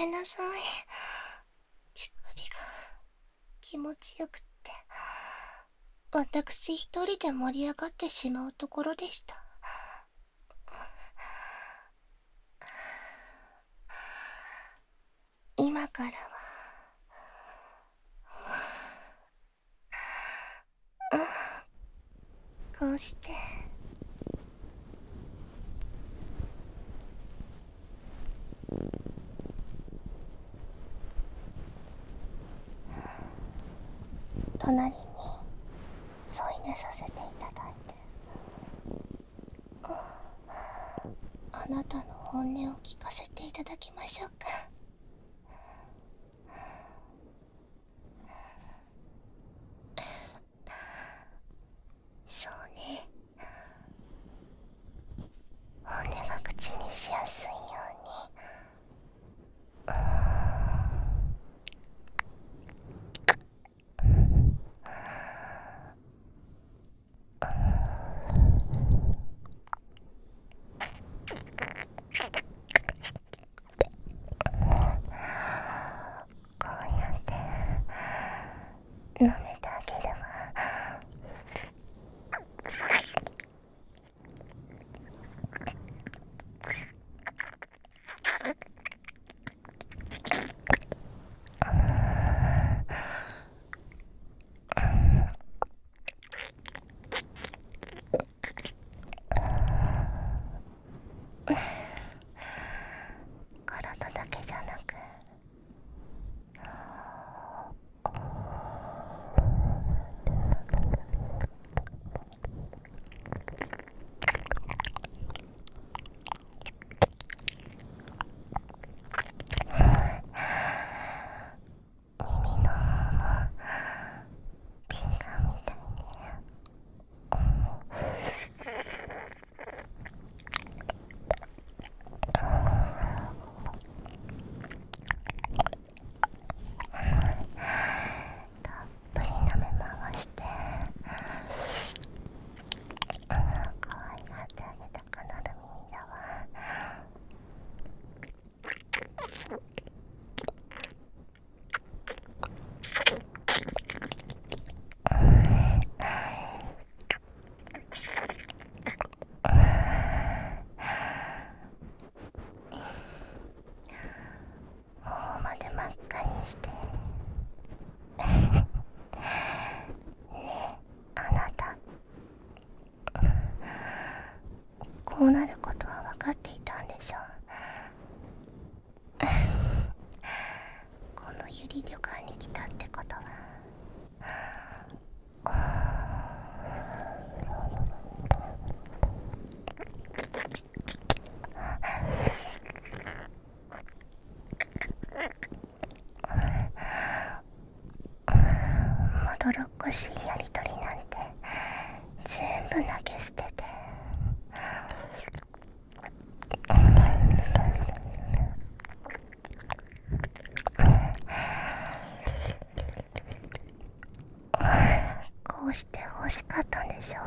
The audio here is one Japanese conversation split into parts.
めんなさい。乳首が気持ちよくって、私一人で盛り上がってしまうところでした。今からは、こうして隣に添い寝させていただいて、あなたの本音を聞かせていただきましょうか。そうね、本音が口にしやすいように、こうやって舐めてあげるわ。体だけじゃなく、耳の方もピンカンみたいにたっぷり舐め回して、可愛がってあげたくなる耳だわ。頬まで真っ赤にして、ねえ、あなた、こうなることは分かっていたんでしょう。このゆり旅館に来たってことは、まどろっこしいやりとりなんて全部投げ捨てて、こうして欲しかったんでしょう。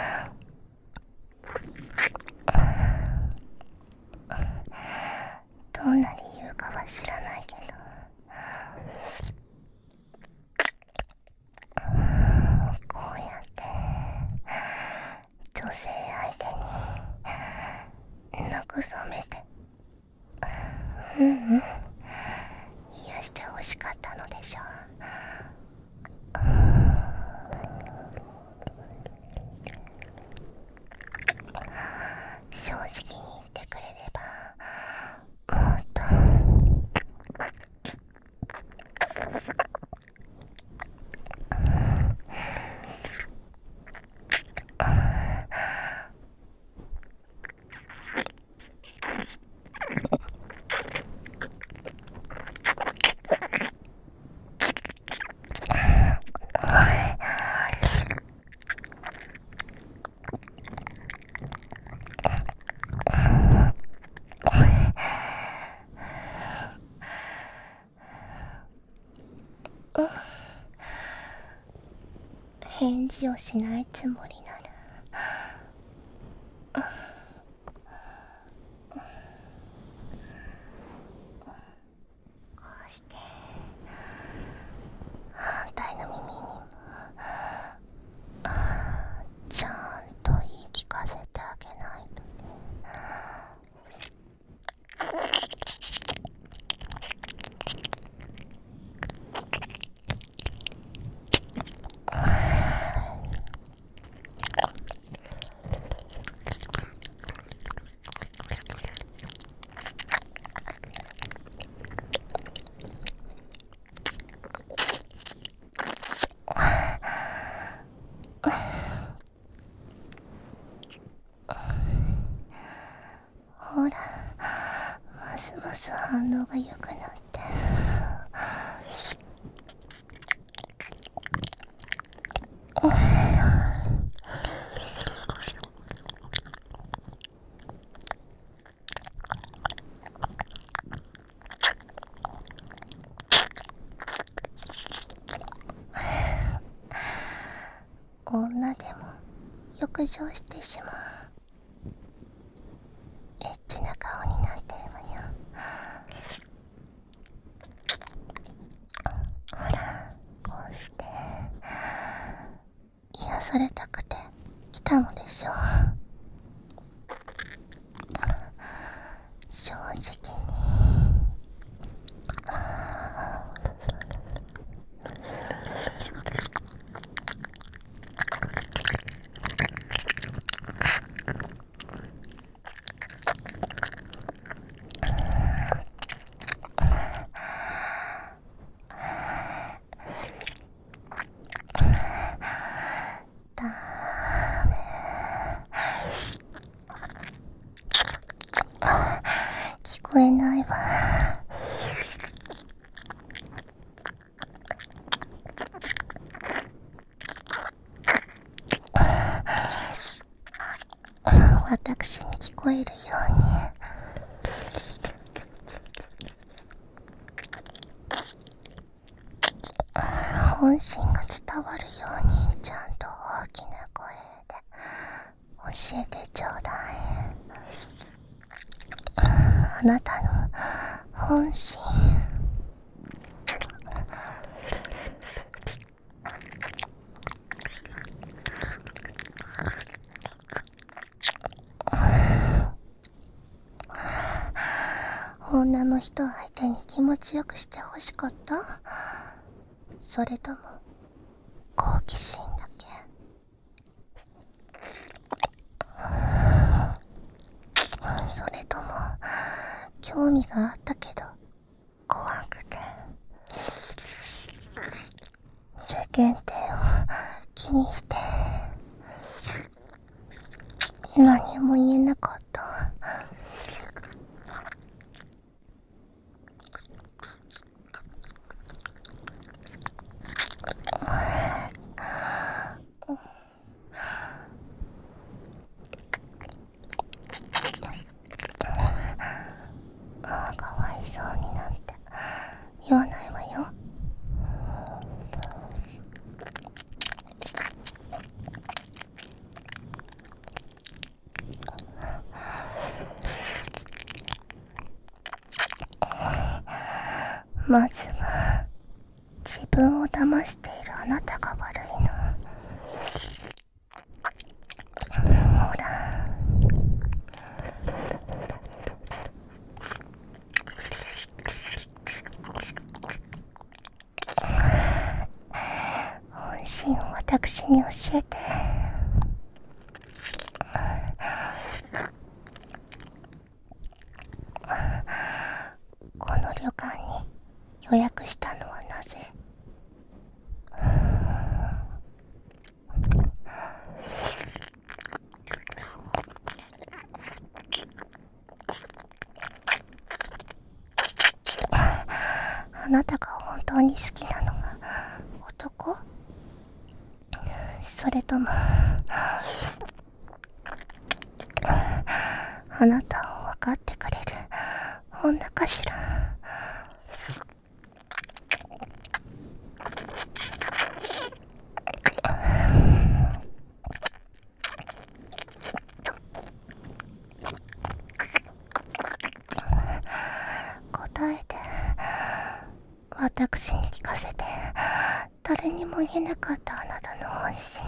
どんな理由かは知らないけど、こうやって女性相手に慰めて、癒して欲しかったのでしょう。正直に言ってくれれば、もっと返事をしないつもりなら、 反応が良くなって、女でも浴場してしまうエッチな顔になってるわよ。ほら、こうして癒されたくて来たのでしょう。正直に聞こえないわ。私に聞こえるように本心が伝わるようにちゃんと大きな声で教えてちょうだい。あなたの本心。女の人相手に気持ちよくしてほしかった？それとも好奇心だけ？それとも興味があったけど怖くて世間体を気にして何も言えなかった？かわいそうになんて言わないわよ。まずは自分を騙しているあなたが悪いの。ほら、本心を私に教えて。この旅館に予約したのはなぜ？あなたが本当に好きなのは男？それともあなたを分かってくれる女かしら？答えて私に聞かせて。誰にも言えなかったあなたの本心。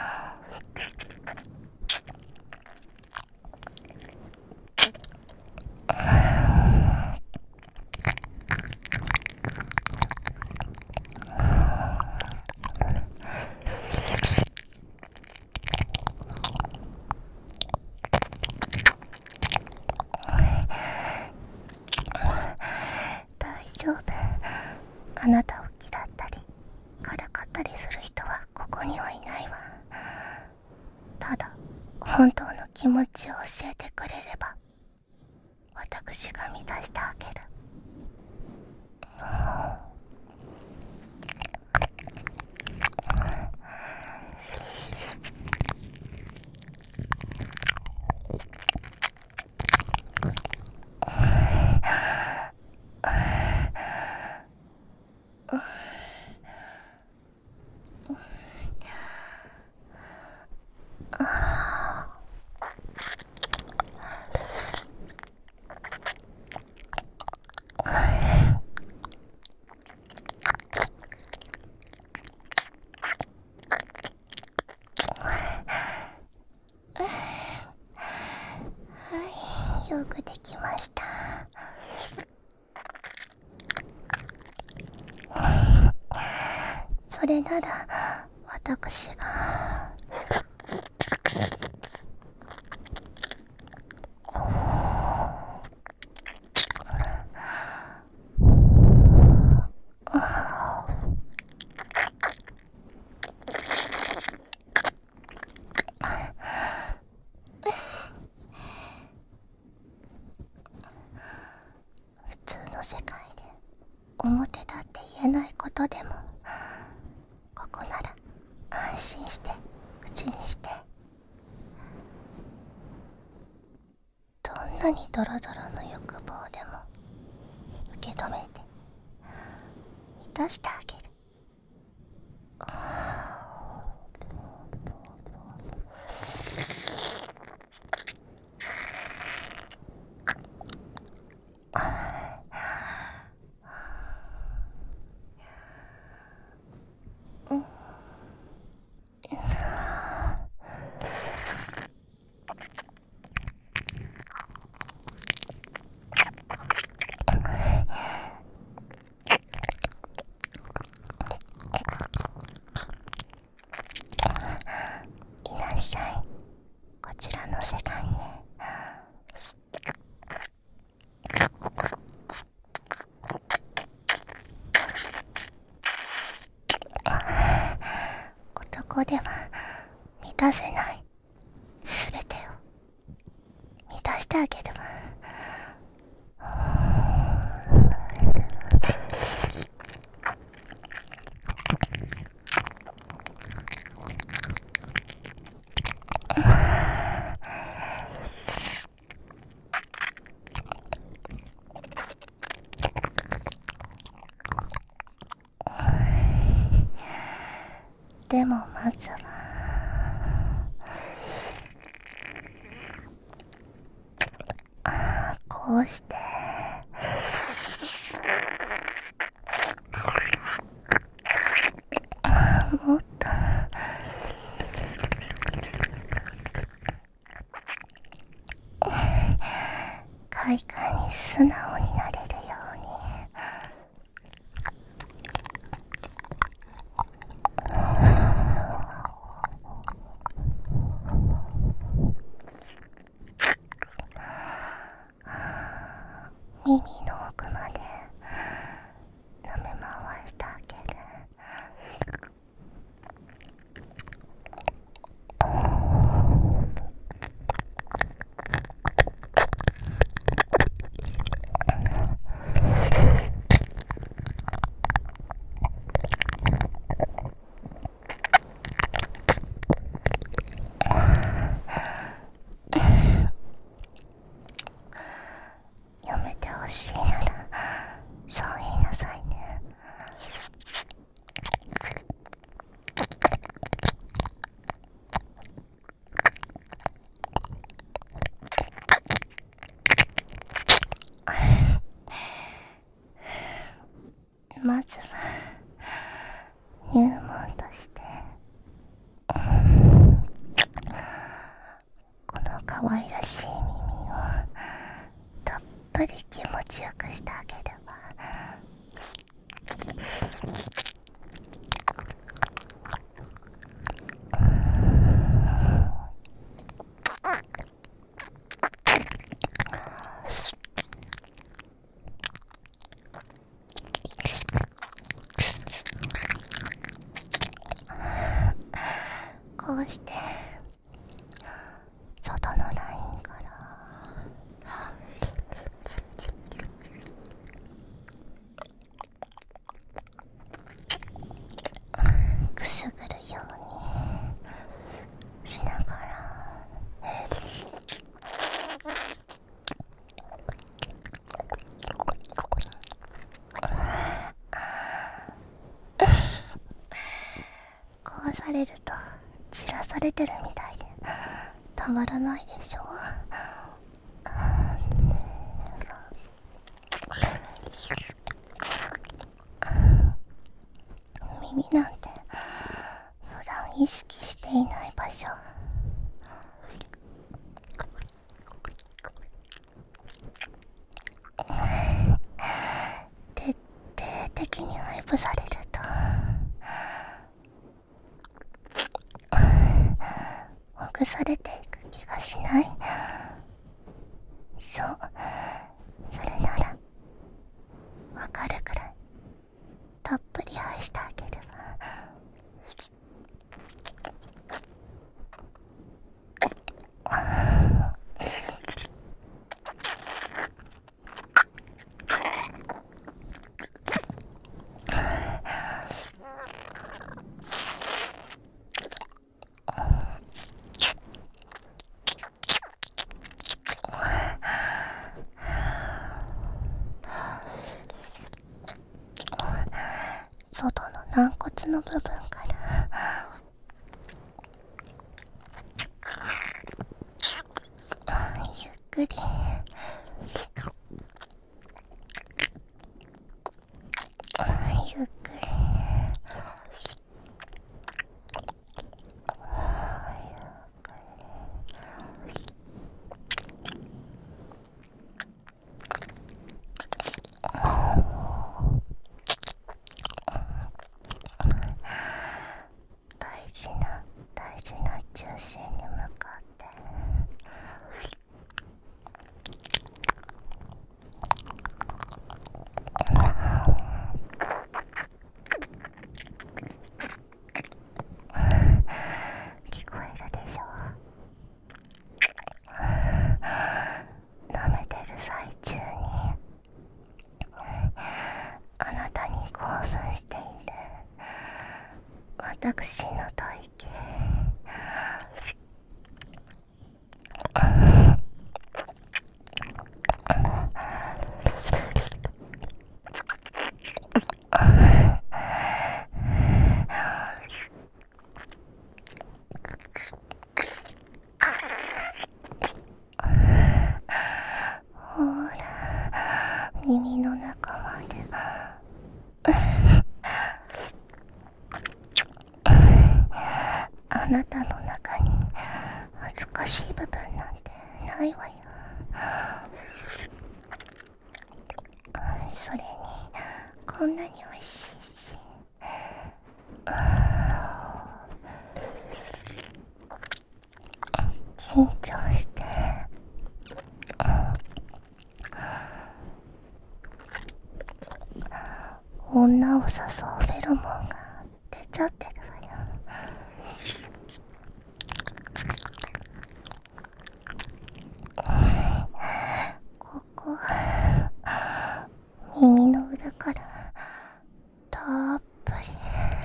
大丈夫。あなたを嫌ったりからかったりする人はここにはいないわ。ただ本当の気持ちを教えてくれれば私が満たしてあげる。 よくできました。それなら私が普通の世界で表だって言えないことでもここなら安心して口にして、どんなにドロドロの欲望でも受け止めて満たしてあげる。いらっしゃい、こちらの世界へ。男では満たせないすべてを満たしてあげるわ。でもまずはこうしてもっと快感に素直になれるように。耳の奥まで舐め回してあげる。やめてほしいならそう言いなさいね。まずは入門としてこの可愛らしい耳をたっぷり気持ちよくしてあげるわ。こうして外のラインからされると散らされてるみたいでたまらないでしょ。耳なんて普段意識していない場所、徹底的に配布されるとほぐされていく気がしない？そう、それならわかるくらいたっぷり愛してあげるわ。外の軟骨の部分からゆっくりゆっくり大事な中心に向かって聞こえるでしょ。舐めてる最中にあなたに興奮している私の吐息、ほら耳の中まであなたの中に恥ずかしい部分なんてないわよ。それにこんなに美味しいし、緊張して女を誘うフェロモンが出ちゃってるわよ。ここ耳の裏からたっぷり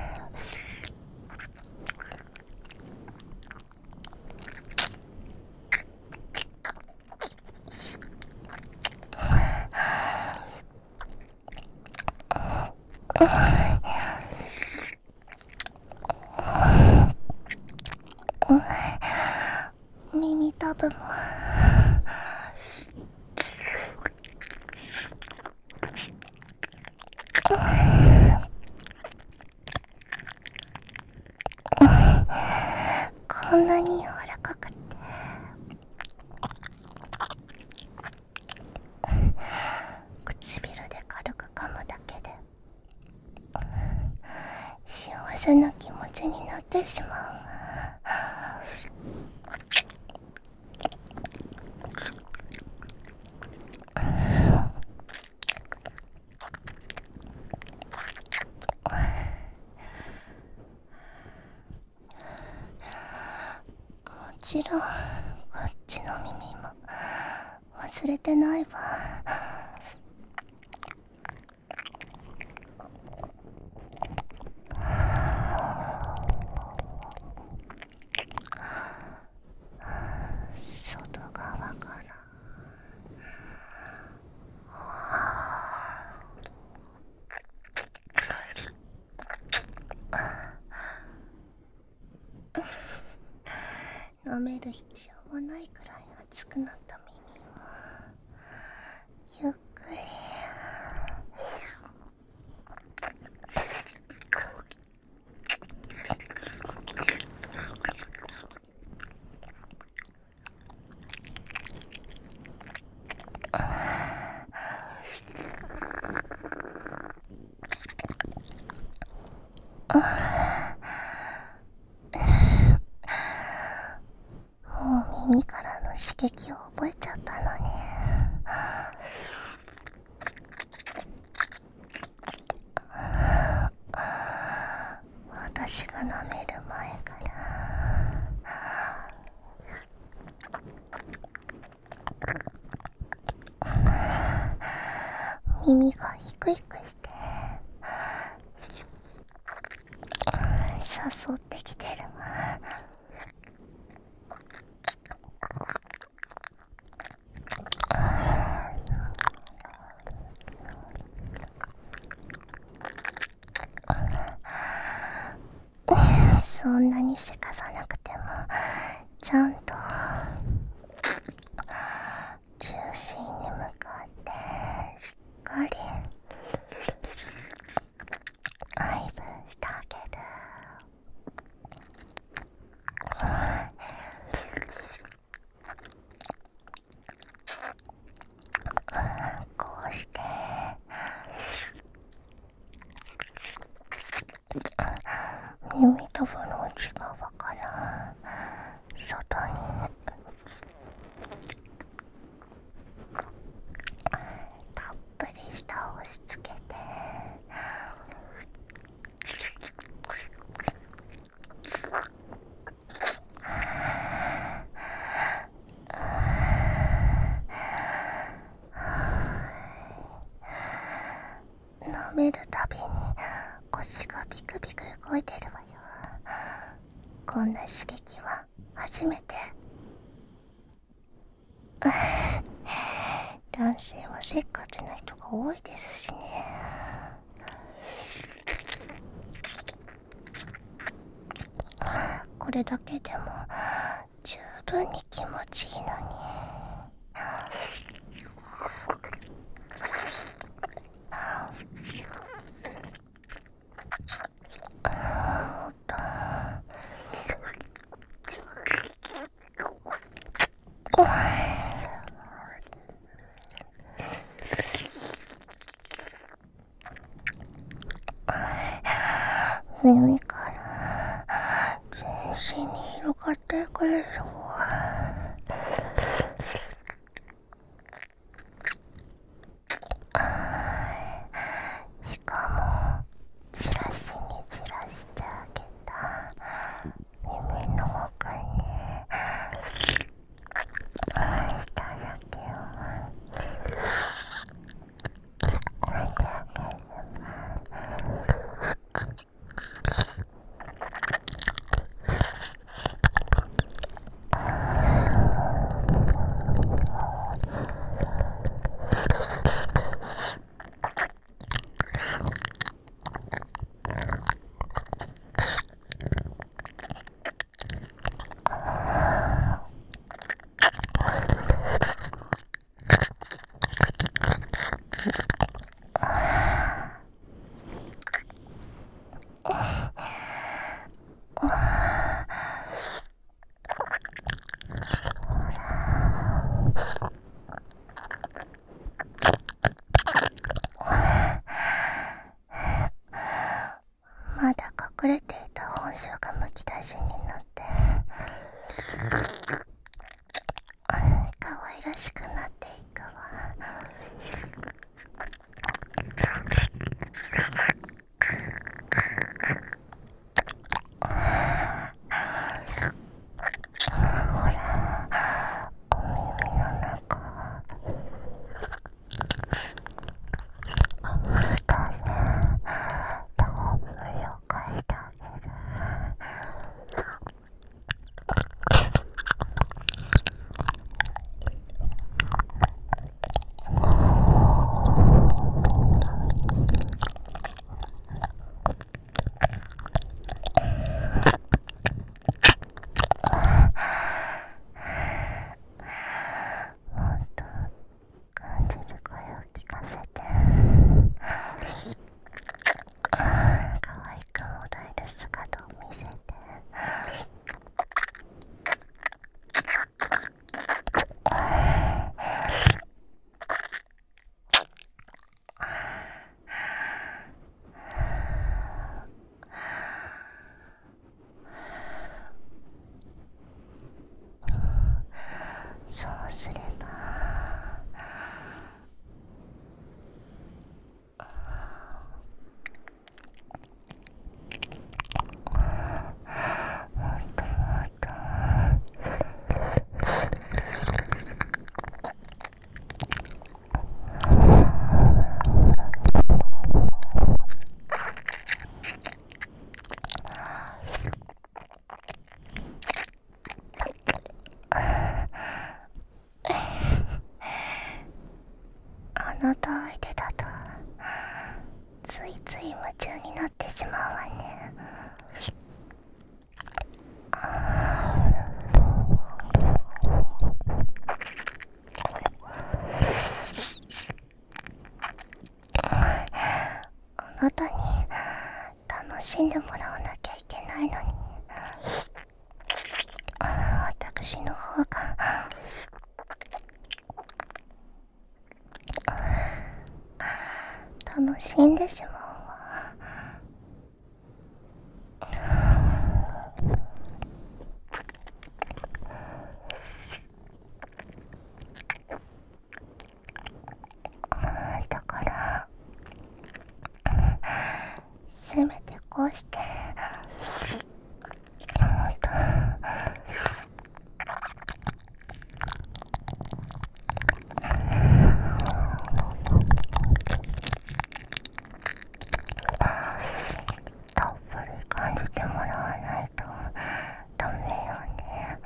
耳たぶもこんなに柔らかくて唇で軽く噛むだけで幸せな気持ちになってしまうわ。もちろんこっちの耳も忘れてないわ。外側からめる必要もないくらい熱くなった耳をゆっくりもう耳からの刺激を覚えちゃったのに、私が舐める前から耳がヒクヒクして誘ってきてる。そんなにせかさなくてもちゃんと中心に向かってしっかり愛撫してあげる。こうして耳たぶの内側から外にたっぷり舌を押し付けて舐めるたびに腰がビクビク動いてるわよ。こんな刺激は初めて。男性はせっかちな人が多いですしね。これだけでも十分に気持ちいいのに。もっと耳から全身に広がってくれるわ。しかもチラシに散らしてあげた耳の奥にいただけをこれであげる。まだ隠れていた本性がむき出しになって可愛らしくなっていくわ。ほら、お耳の中下でたっぷりをかいてあげる。 なた相手だとついつい夢中になってしまうわね。あなたに楽しんでもらわなきゃいけないのに、私の方が楽しんでしまうわ。だからせめてこうしてたっぷり感じてもらわないとダメよね。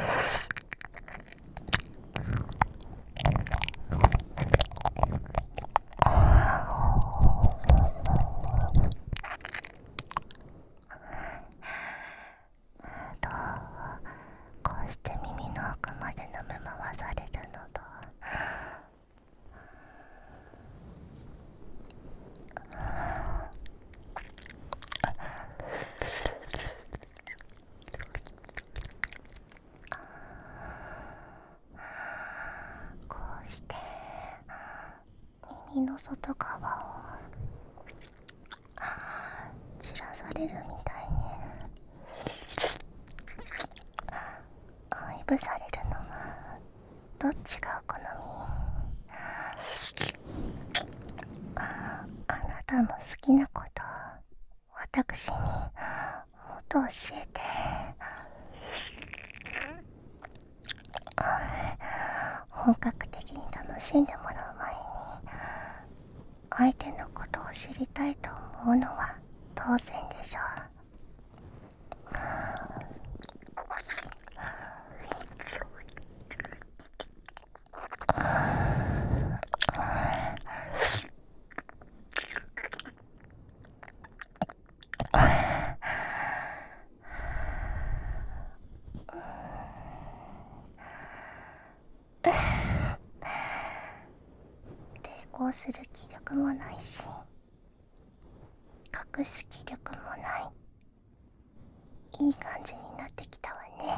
どう、こうして耳の奥まで舐め回されるのと、こうして耳の外側を散らされるみたいに愛撫されるのはどっちがお好み？あなたの好きなこと私にもっと教えて。本格的に楽しんでもらう前に相手のことを知りたいと思うのは当然でしょう。抵抗する気力もないし隠す気力もない。いい感じになってきたわね。